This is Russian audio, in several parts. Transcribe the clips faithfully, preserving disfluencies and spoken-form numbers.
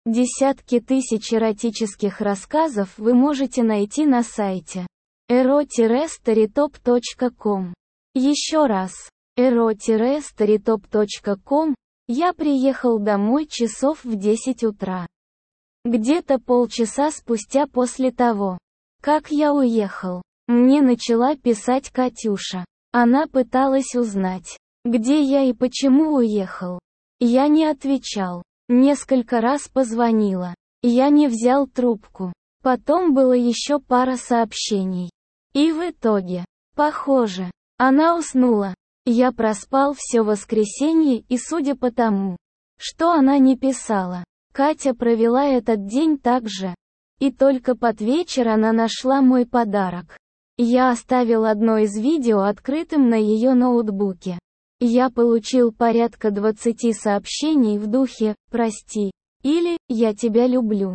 Десятки тысяч эротических рассказов вы можете найти на сайте эро старитоп точка ком. Еще раз, эро старитоп точка ком. Я приехал домой часов в десять утра. Где-то полчаса спустя после того, как я уехал, мне начала писать Катюша. Она пыталась узнать, где я и почему уехал. Я не отвечал. Несколько раз позвонила. Я не взял трубку. Потом было еще пара сообщений. И в итоге, похоже, она уснула. Я проспал все воскресенье, и судя по тому, что она не писала, Катя провела этот день так же. И только под вечер она нашла мой подарок. Я оставил одно из видео открытым на ее ноутбуке. Я получил порядка двадцати сообщений в духе «Прости» или «Я тебя люблю».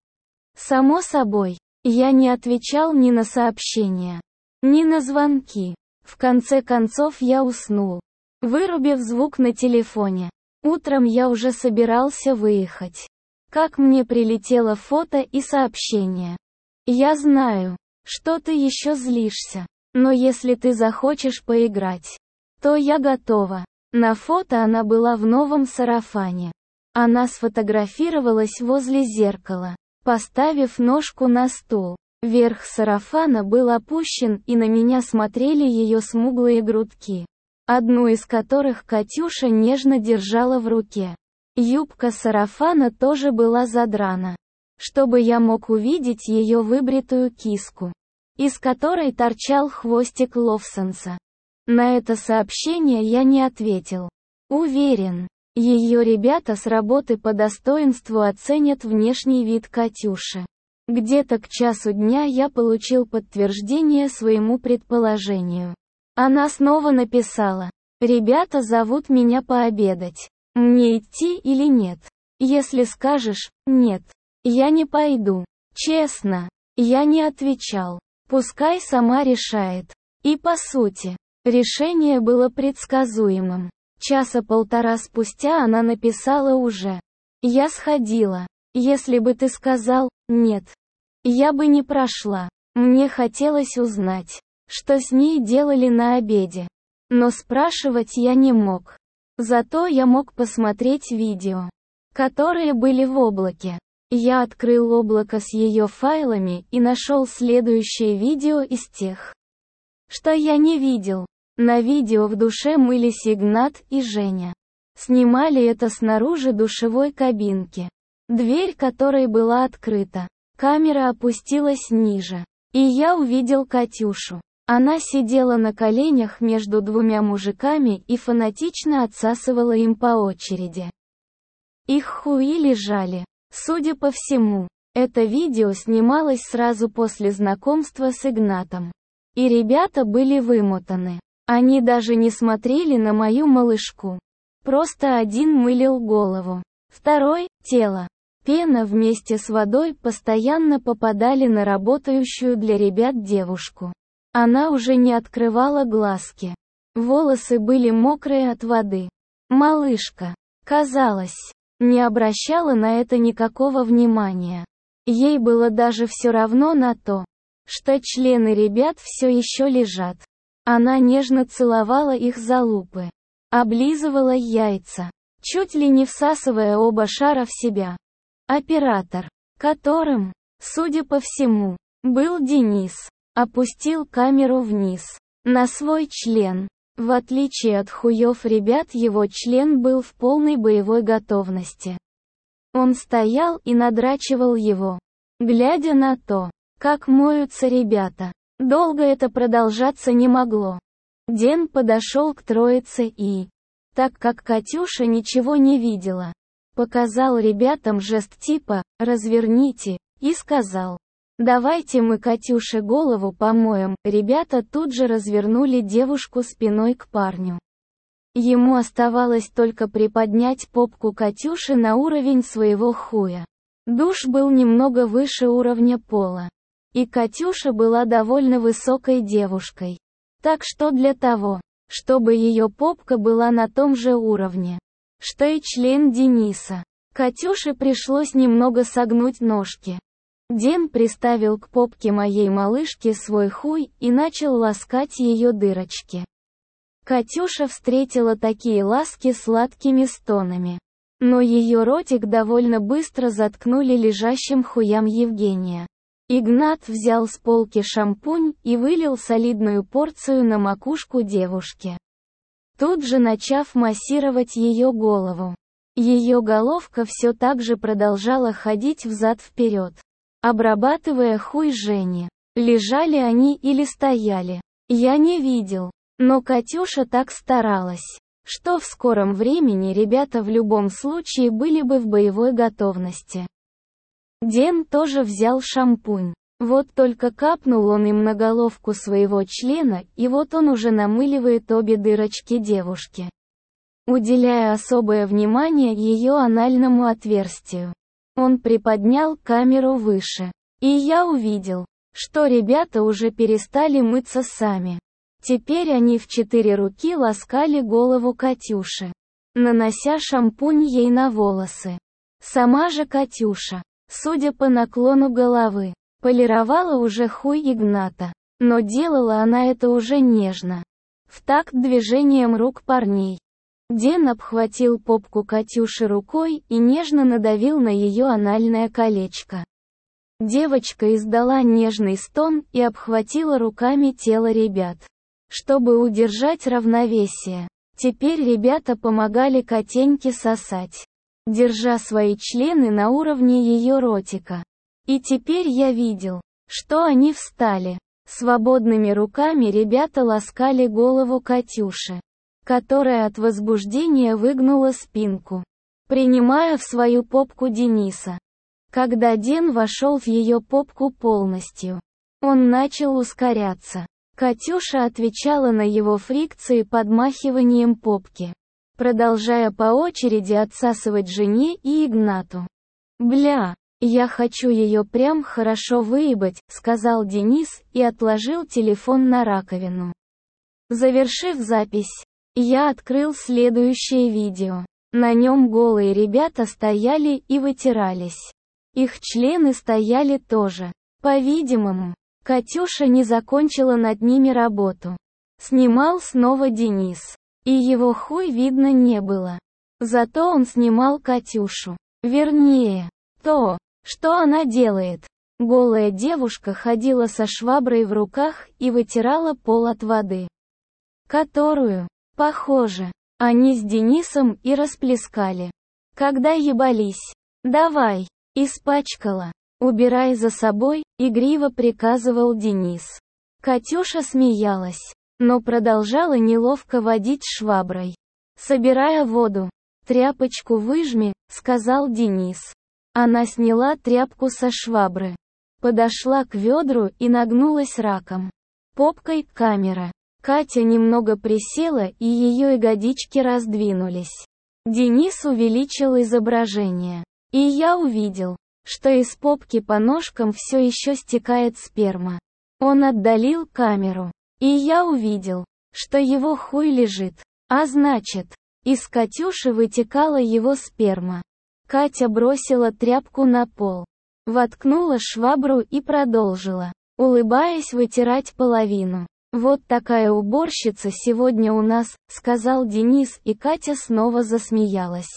Само собой, я не отвечал ни на сообщения, ни на звонки. В конце концов я уснул, вырубив звук на телефоне. Утром я уже собирался выехать. Как мне прилетело фото и сообщение. Я знаю, что ты еще злишься, но если ты захочешь поиграть, то я готова. На фото она была в новом сарафане. Она сфотографировалась возле зеркала, поставив ножку на стул. Верх сарафана был опущен, и на меня смотрели ее смуглые грудки, одну из которых Катюша нежно держала в руке. Юбка сарафана тоже была задрана, чтобы я мог увидеть ее выбритую киску, из которой торчал хвостик ловсанца. На это сообщение я не ответил. Уверен, ее ребята с работы по достоинству оценят внешний вид Катюши. Где-то к часу дня я получил подтверждение своему предположению. Она снова написала: «Ребята зовут меня пообедать. Мне идти или нет? Если скажешь «нет», я не пойду». Честно, я не отвечал. Пускай сама решает. И по сути, решение было предсказуемым. Часа полтора спустя она написала уже: «Я сходила. Если бы ты сказал «нет», я бы не прошла». Мне хотелось узнать, что с ней делали на обеде. Но спрашивать я не мог. Зато я мог посмотреть видео, которые были в облаке. Я открыл облако с ее файлами и нашел следующее видео из тех, что я не видел. На видео в душе мылись Игнат и Женя. Снимали это снаружи душевой кабинки, дверь которой была открыта. Камера опустилась ниже, и я увидел Катюшу. Она сидела на коленях между двумя мужиками и фанатично отсасывала им по очереди. Их хуи лежали. Судя по всему, это видео снималось сразу после знакомства с Игнатом. И ребята были вымотаны. Они даже не смотрели на мою малышку. Просто один мылил голову, второй – тело. Пена вместе с водой постоянно попадали на работающую для ребят девушку. Она уже не открывала глазки. Волосы были мокрые от воды. Малышка, казалось, не обращала на это никакого внимания. Ей было даже все равно на то, что члены ребят все еще лежат. Она нежно целовала их залупы, облизывала яйца, чуть ли не всасывая оба шара в себя. Оператор, которым, судя по всему, был Денис, опустил камеру вниз, на свой член. В отличие от хуев ребят, его член был в полной боевой готовности. Он стоял и надрачивал его, глядя на то, как моются ребята. Долго это продолжаться не могло. Ден подошел к троице и, так как Катюша ничего не видела, показал ребятам жест типа «разверните» и сказал: «Давайте мы Катюше голову помоем». Ребята тут же развернули девушку спиной к парню. Ему оставалось только приподнять попку Катюши на уровень своего хуя. Душ был немного выше уровня пола. И Катюша была довольно высокой девушкой. Так что для того, чтобы ее попка была на том же уровне, что и член Дениса, Катюше пришлось немного согнуть ножки. Ден приставил к попке моей малышки свой хуй и начал ласкать ее дырочки. Катюша встретила такие ласки сладкими стонами. Но ее ротик довольно быстро заткнули лежащим хуям Евгения. Игнат взял с полки шампунь и вылил солидную порцию на макушку девушки, тут же начав массировать ее голову. Ее головка все так же продолжала ходить взад-вперед, обрабатывая хуй Жени. Лежали они или стояли, я не видел, но Катюша так старалась, что в скором времени ребята в любом случае были бы в боевой готовности. Ден тоже взял шампунь. Вот только капнул он им на головку своего члена, и вот он уже намыливает обе дырочки девушки, уделяя особое внимание ее анальному отверстию. Он приподнял камеру выше, и я увидел, что ребята уже перестали мыться сами. Теперь они в четыре руки ласкали голову Катюши, нанося шампунь ей на волосы. Сама же Катюша, судя по наклону головы, полировала уже хуй Игната, но делала она это уже нежно, в такт движением рук парней. Ден обхватил попку Катюши рукой и нежно надавил на ее анальное колечко. Девочка издала нежный стон и обхватила руками тело ребят, чтобы удержать равновесие. Теперь ребята помогали Катеньке сосать, держа свои члены на уровне ее ротика. И теперь я видел, что они встали. Свободными руками ребята ласкали голову Катюши, которая от возбуждения выгнула спинку, принимая в свою попку Дениса. Когда Ден вошел в ее попку полностью, он начал ускоряться. Катюша отвечала на его фрикции подмахиванием попки, продолжая по очереди отсасывать Жене и Игнату. «Бля, я хочу ее прям хорошо выебать», — сказал Денис и отложил телефон на раковину. Завершив запись, я открыл следующее видео. На нем голые ребята стояли и вытирались. Их члены стояли тоже. По-видимому, Катюша не закончила над ними работу. Снимал снова Денис. И его хуй видно не было. Зато он снимал Катюшу. Вернее, то, что она делает. Голая девушка ходила со шваброй в руках и вытирала пол от воды, которую, похоже, они с Денисом и расплескали, когда ебались. «Давай!» «Испачкала. Убирай за собой», — игриво приказывал Денис. Катюша смеялась, но продолжала неловко водить шваброй, собирая воду. «Тряпочку выжми», — сказал Денис. Она сняла тряпку со швабры, подошла к ведру и нагнулась раком попкой к камере. Катя немного присела, и ее ягодички раздвинулись. Денис увеличил изображение, и я увидел, что из попки по ножкам все еще стекает сперма. Он отдалил камеру, и я увидел, что его хуй лежит, а значит, из Катюши вытекала его сперма. Катя бросила тряпку на пол, воткнула швабру и продолжила, улыбаясь, вытирать половину. «Вот такая уборщица сегодня у нас», — сказал Денис, и Катя снова засмеялась.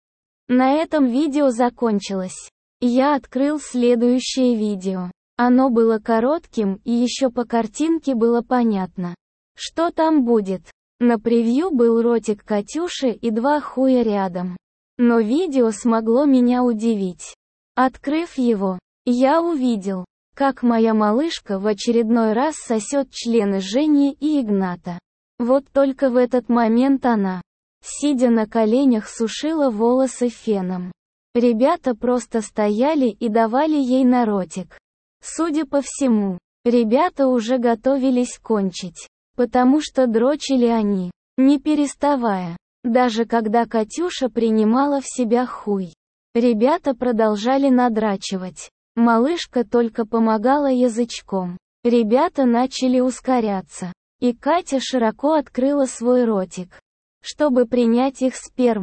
На этом видео закончилось. Я открыл следующее видео. Оно было коротким, и еще по картинке было понятно, что там будет. На превью был ротик Катюши и два хуя рядом. Но видео смогло меня удивить. Открыв его, я увидел, как моя малышка в очередной раз сосет члены Жени и Игната. Вот только в этот момент она, сидя на коленях, сушила волосы феном. Ребята просто стояли и давали ей на ротик. Судя по всему, ребята уже готовились кончить, потому что дрочили они, не переставая. Даже когда Катюша принимала в себя хуй, ребята продолжали надрачивать. Малышка только помогала язычком. Ребята начали ускоряться, и Катя широко открыла свой ротик, чтобы принять их сперму.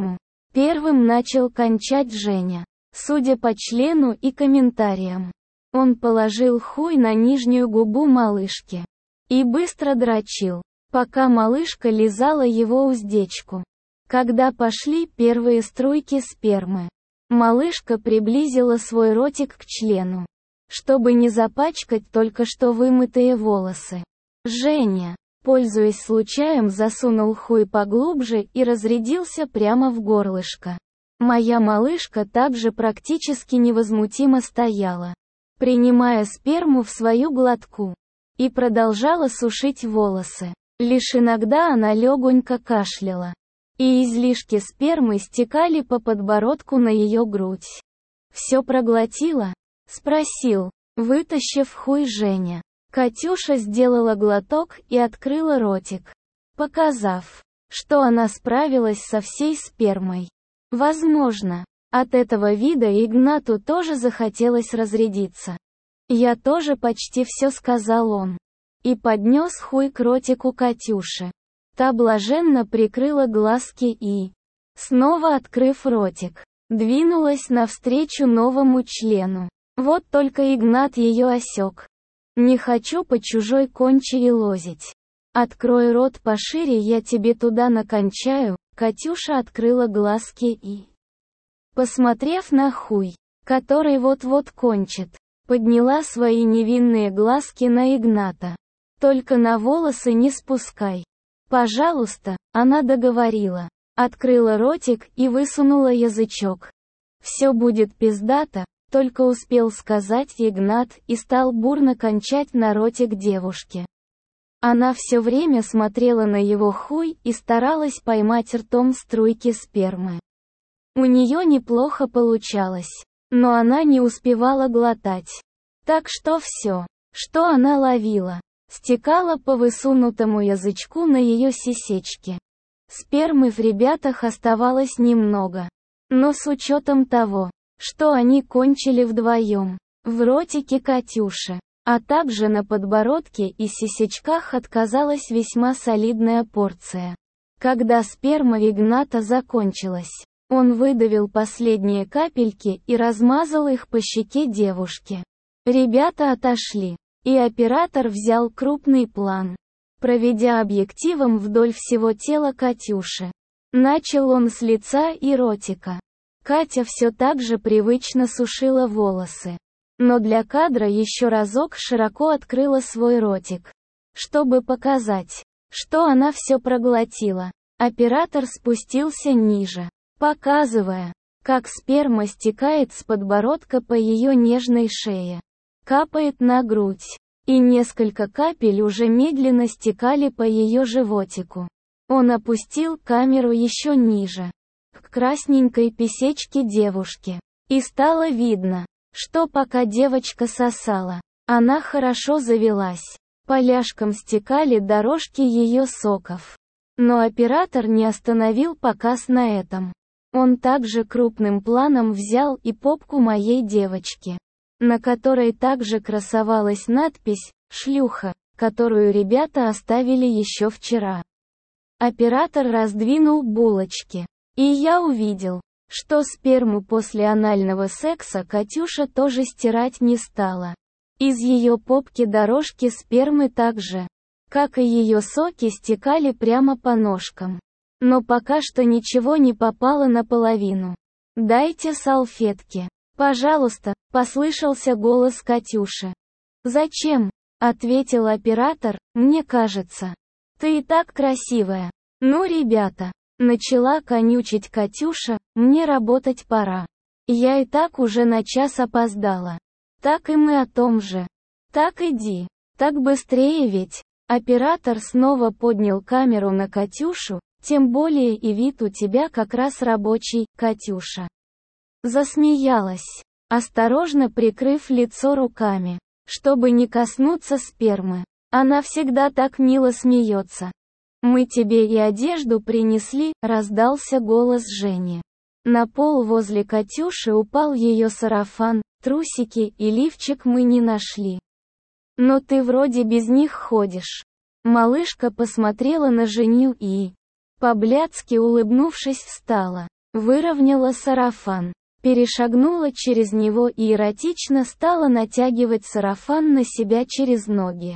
Первым начал кончать Женя. Судя по члену и комментариям, он положил хуй на нижнюю губу малышки и быстро дрочил, пока малышка лизала его уздечку. Когда пошли первые струйки спермы, малышка приблизила свой ротик к члену, чтобы не запачкать только что вымытые волосы. Женя, пользуясь случаем, засунул хуй поглубже и разрядился прямо в горлышко. Моя малышка также практически невозмутимо стояла, принимая сперму в свою глотку, и продолжала сушить волосы. Лишь иногда она легонько кашляла, и излишки спермы стекали по подбородку на ее грудь. «Все проглотила?» — спросил, вытащив хуй Женя. Катюша сделала глоток и открыла ротик, показав, что она справилась со всей спермой. Возможно, от этого вида Игнату тоже захотелось разрядиться. «Я тоже почти все», — сказал он. И поднес хуй к ротику Катюши. Та блаженно прикрыла глазки и, снова открыв ротик, двинулась навстречу новому члену. Вот только Игнат ее осек. «Не хочу по чужой конче лозить. Открой рот пошире, я тебе туда накончаю». Катюша открыла глазки и, посмотрев на хуй, который вот-вот кончит, подняла свои невинные глазки на Игната. «Только на волосы не спускай. Пожалуйста», — она договорила, открыла ротик и высунула язычок. «Все будет пиздато», — только успел сказать Игнат и стал бурно кончать на ротик девушки. Она все время смотрела на его хуй и старалась поймать ртом струйки спермы. У нее неплохо получалось, но она не успевала глотать. Так что все, что она ловила, стекало по высунутому язычку на ее сисечке. Спермы в ребятах оставалось немного. Но с учетом того, что они кончили вдвоем, в ротике Катюши, а также на подбородке и сисечках отказалась весьма солидная порция. Когда сперма Игната закончилась, он выдавил последние капельки и размазал их по щеке девушки. Ребята отошли, и оператор взял крупный план, проведя объективом вдоль всего тела Катюши. Начал он с лица и ротика. Катя все так же привычно сушила волосы, но для кадра еще разок широко открыла свой ротик, чтобы показать, что она все проглотила. Оператор спустился ниже, показывая, как сперма стекает с подбородка по ее нежной шее, капает на грудь, и несколько капель уже медленно стекали по ее животику. Он опустил камеру еще ниже, к красненькой писечке девушки, и стало видно, что пока девочка сосала, она хорошо завелась. По ляжкам стекали дорожки ее соков. Но оператор не остановил показ на этом. Он также крупным планом взял и попку моей девочки, на которой также красовалась надпись «Шлюха», которую ребята оставили еще вчера. Оператор раздвинул булочки, и я увидел, что сперму после анального секса Катюша тоже стирать не стала. Из ее попки дорожки спермы так же, как и ее соки, стекали прямо по ножкам. Но пока что ничего не попало наполовину. «Дайте салфетки, пожалуйста», — послышался голос Катюши. «Зачем?» — ответил оператор, «мне кажется. Ты и так красивая». «Ну, ребята», — начала конючить Катюша, «мне работать пора. Я и так уже на час опоздала. Так и мы о том же. Так иди. Так быстрее ведь». Оператор снова поднял камеру на Катюшу, «Тем более и вид у тебя как раз рабочий, Катюша». Засмеялась, осторожно прикрыв лицо руками, чтобы не коснуться спермы. Она всегда так мило смеется. «Мы тебе и одежду принесли», — раздался голос Жени. На пол возле Катюши упал ее сарафан, трусики и лифчик мы не нашли. «Но ты вроде без них ходишь». Малышка посмотрела на Женю и, по-блядски улыбнувшись, встала. Выровняла сарафан. Перешагнула через него и эротично стала натягивать сарафан на себя через ноги.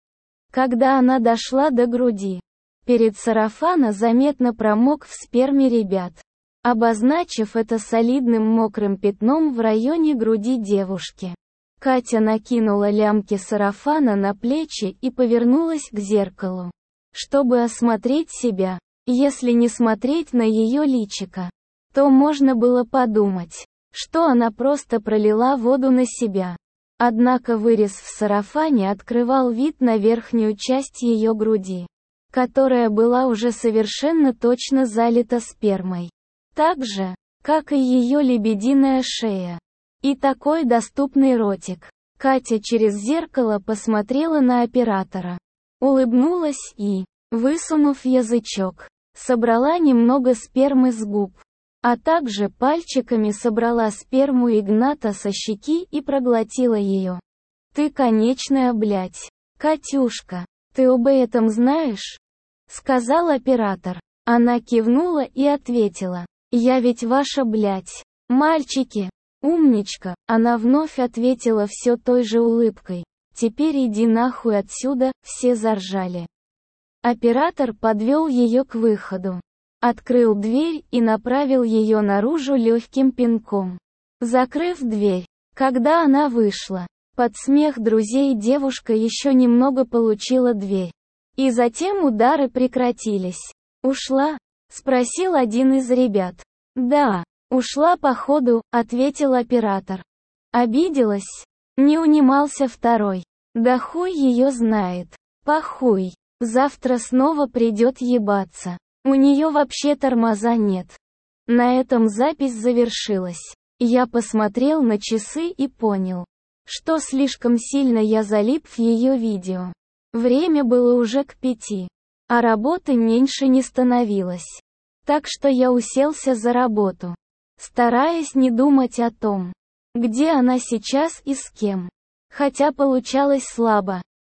Когда она дошла до груди, перед сарафана заметно промок в сперме ребят, обозначив это солидным мокрым пятном в районе груди девушки. Катя накинула лямки сарафана на плечи и повернулась к зеркалу, чтобы осмотреть себя. Если не смотреть на ее личико, то можно было подумать, что она просто пролила воду на себя. Однако вырез в сарафане открывал вид на верхнюю часть ее груди, которая была уже совершенно точно залита спермой. Так же, как и ее лебединая шея. И такой доступный ротик. Катя через зеркало посмотрела на оператора, улыбнулась и, высунув язычок, собрала немного спермы с губ, а также пальчиками собрала сперму Игната со щеки и проглотила ее. «Ты конечная, блядь. Катюшка, ты об этом знаешь?» — сказал оператор. Она кивнула и ответила: «Я ведь ваша, блядь. Мальчики, умничка», она вновь ответила все той же улыбкой. «Теперь иди нахуй отсюда», все заржали. Оператор подвел ее к выходу, открыл дверь и направил ее наружу легким пинком, закрыв дверь. Когда она вышла, под смех друзей девушка еще немного получила дверь. И затем удары прекратились. «Ушла?» — спросил один из ребят. «Да, ушла походу», — ответил оператор. «Обиделась?» — не унимался второй. «Да хуй ее знает. Похуй. Завтра снова придет ебаться. У нее вообще тормоза нет». На этом запись завершилась. Я посмотрел на часы и понял, что слишком сильно я залип в ее видео. Время было уже к пяти, а работы меньше не становилось. Так что я уселся за работу, стараясь не думать о том, где она сейчас и с кем. Хотя получалось слабо.